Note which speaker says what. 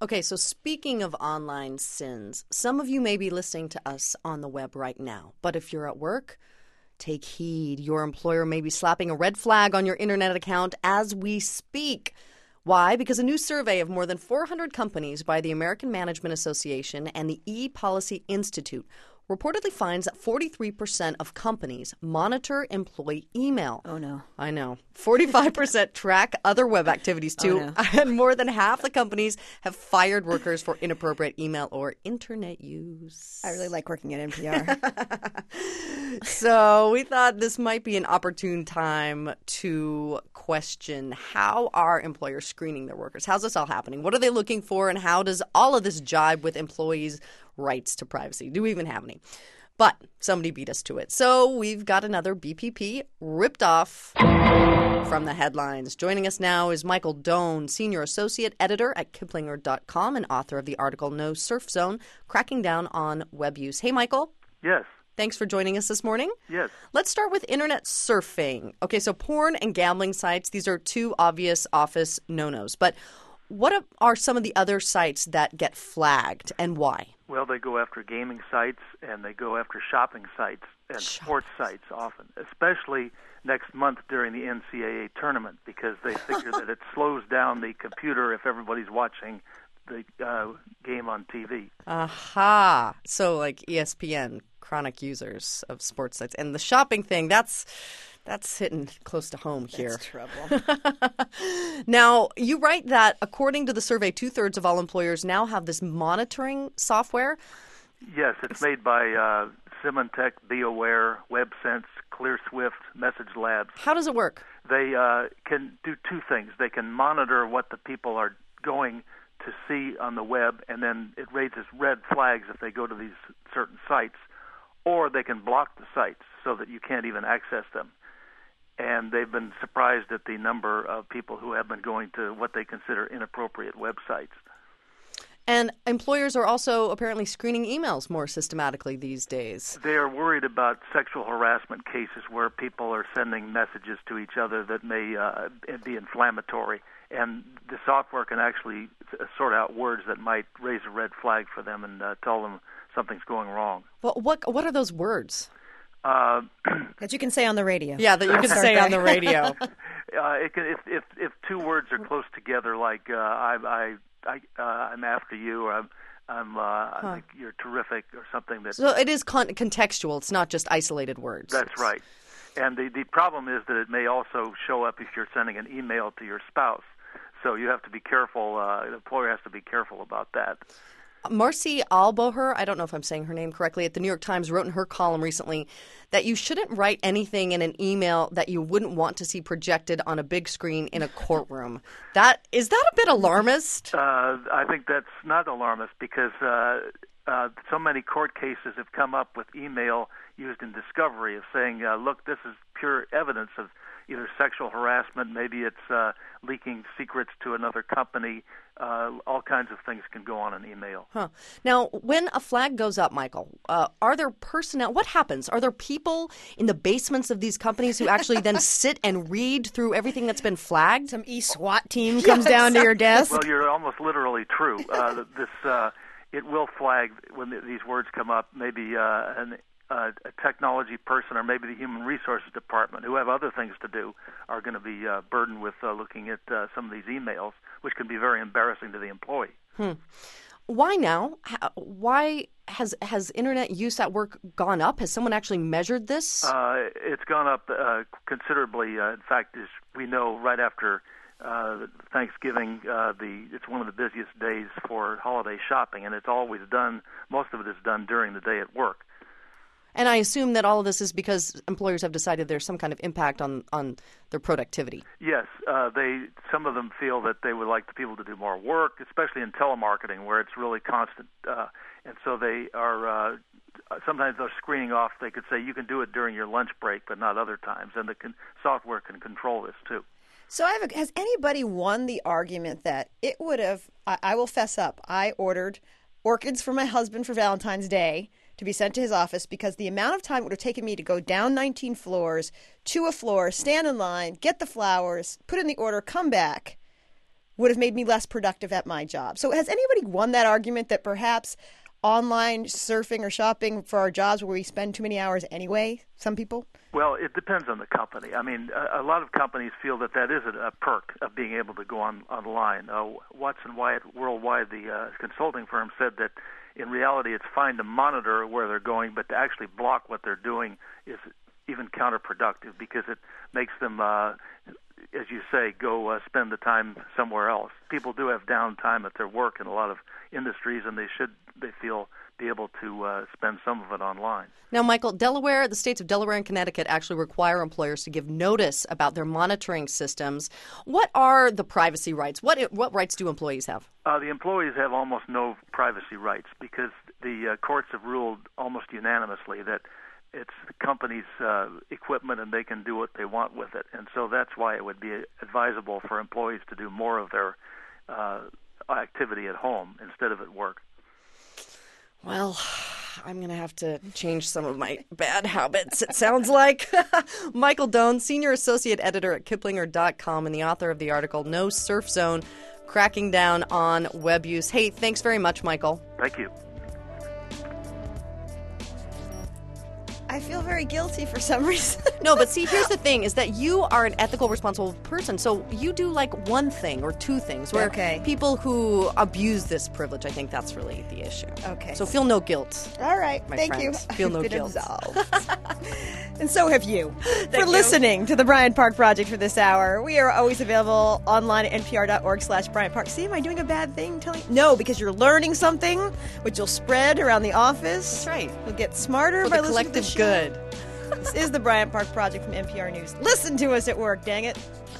Speaker 1: Okay, so speaking of online sins, some of you may be listening to us on the web right now. But if you're at work, take heed. Your employer may be slapping a red flag on your internet account as we speak. Why? Because a new survey of more than 400 companies by the American Management Association and the ePolicy Institute reportedly finds that 43% of companies monitor employee email.
Speaker 2: Oh, no.
Speaker 1: I know. 45% track other web activities, too.
Speaker 2: Oh, no.
Speaker 1: And more than half the companies have fired workers for inappropriate email or internet use.
Speaker 2: I really like working at NPR.
Speaker 1: So we thought this might be an opportune time to question, how are employers screening their workers? How's this all happening? What are they looking for? And how does all of this jibe with employees' rights to privacy? Do we even have any? But somebody beat us to it. So we've got another BPP ripped off from the headlines. Joining us now is Michael Doan, Senior Associate Editor at Kiplinger.com and author of the article No Surf Zone, Cracking Down on Web Use. Hey, Michael.
Speaker 3: Yes.
Speaker 1: Thanks for joining us this morning.
Speaker 3: Yes.
Speaker 1: Let's start with internet surfing. Okay, so porn and gambling sites, these are two obvious office no-nos. But what are some of the other sites that get flagged and why?
Speaker 3: Well, they go after gaming sites and they go after shopping sites and sports sites often, especially next month during the NCAA tournament, because they figure that it slows down the computer if everybody's watching the game on TV.
Speaker 1: Aha. So like ESPN, chronic users of sports sites. And the shopping thing, that's hitting close to home here.
Speaker 2: That's trouble.
Speaker 1: Now, you write that according to the survey, 2/3 of all employers now have this monitoring software.
Speaker 3: Yes, it's made by Symantec, BeAware, WebSense, ClearSwift, Message Labs.
Speaker 1: How does it work?
Speaker 3: They can do two things. They can monitor what the people are going to see on the web, and then it raises red flags if they go to these certain sites, or they can block the sites so that you can't even access them. And they've been surprised at the number of people who have been going to what they consider inappropriate websites.
Speaker 1: And employers are also apparently screening emails more systematically these days.
Speaker 3: They are worried about sexual harassment cases where people are sending messages to each other that may be inflammatory. And the software can actually sort out words that might raise a red flag for them and tell them something's going wrong.
Speaker 1: Well, what are those words?
Speaker 2: That you can say on the radio.
Speaker 1: Yeah, that you can say on the radio.
Speaker 3: It can, if two words are close together, like I'm after you, or I think you're terrific, or something that.
Speaker 1: So it is contextual. It's not just isolated words.
Speaker 3: That's right. And the problem is that it may also show up if you're sending an email to your spouse. So you have to be careful. The employer has to be careful about that.
Speaker 1: Marcy Alboher, I don't know if I'm saying her name correctly, at the New York Times wrote in her column recently that you shouldn't write anything in an email that you wouldn't want to see projected on a big screen in a courtroom. Is that a bit alarmist?
Speaker 3: I think that's not alarmist because so many court cases have come up with email used in discovery of saying, look, this is pure evidence of either sexual harassment, maybe it's leaking secrets to another company. All kinds of things can go on in email.
Speaker 1: Huh. Now, when a flag goes up, Michael, are there personnel? What happens? Are there people in the basements of these companies who actually then sit and read through everything that's been flagged?
Speaker 2: Some SWAT team comes down to your desk.
Speaker 3: Well, you're almost literally true. It will flag when these words come up. Maybe a technology person or maybe the human resources department who have other things to do are going to be burdened with looking at some of these emails, which can be very embarrassing to the employee.
Speaker 1: Why now? Why has internet use at work gone up? Has someone actually measured this?
Speaker 3: It's gone up considerably. In fact, as we know, right after Thanksgiving, it's one of the busiest days for holiday shopping, and most of it is done during the day at work.
Speaker 1: And I assume that all of this is because employers have decided there's some kind of impact on their productivity.
Speaker 3: Yes. Some of them feel that they would like the people to do more work, especially in telemarketing where it's really constant. And so they are sometimes they're screening off. They could say you can do it during your lunch break, but not other times. And the software can control this too.
Speaker 2: So has anybody won the argument that it would have, I will fess up, I ordered orchids for my husband for Valentine's Day to be sent to his office because the amount of time it would have taken me to go down 19 floors to a floor, stand in line, get the flowers, put in the order, come back, would have made me less productive at my job. So has anybody won that argument that perhaps online surfing or shopping for our jobs where we spend too many hours anyway, some people?
Speaker 3: Well, it depends on the company. I mean, a lot of companies feel that is a perk of being able to go online. Watson Wyatt Worldwide, the consulting firm, said that in reality it's fine to monitor where they're going, but to actually block what they're doing is even counterproductive because it makes them, as you say, go spend the time somewhere else. People do have downtime at their work in a lot of industries, and they feel, be able to spend some of it online.
Speaker 1: Now, Michael, the states of Delaware and Connecticut actually require employers to give notice about their monitoring systems. What are the privacy rights? What rights do employees have?
Speaker 3: The employees have almost no privacy rights because the courts have ruled almost unanimously that it's the company's equipment and they can do what they want with it. And so that's why it would be advisable for employees to do more of their activity at home instead of at work.
Speaker 1: Well, I'm going to have to change some of my bad habits, it sounds like. Michael Doan, Senior Associate Editor at Kiplinger.com and the author of the article, No Surf Zone, Cracking Down on Web Use. Hey, thanks very much, Michael.
Speaker 3: Thank you.
Speaker 2: I feel very guilty for some reason.
Speaker 1: No, but see, here's the thing, is that you are an ethical, responsible person, so you do like one thing or two things, where people who abuse this privilege, I think that's really the issue.
Speaker 2: Okay.
Speaker 1: So feel no guilt.
Speaker 2: All right, thank you.
Speaker 1: Feel no guilt.
Speaker 2: And so have you. For listening to the Bryant Park Project for this hour. We are always available online at npr.org/Bryant Park. See, am I doing a bad thing? No, because you're learning something, which you'll spread around the office.
Speaker 1: That's right.
Speaker 2: You'll get smarter
Speaker 1: for
Speaker 2: by
Speaker 1: the
Speaker 2: listening to the
Speaker 1: collective good.
Speaker 2: This is the Bryant Park Project from NPR News. Listen to us at work, dang it.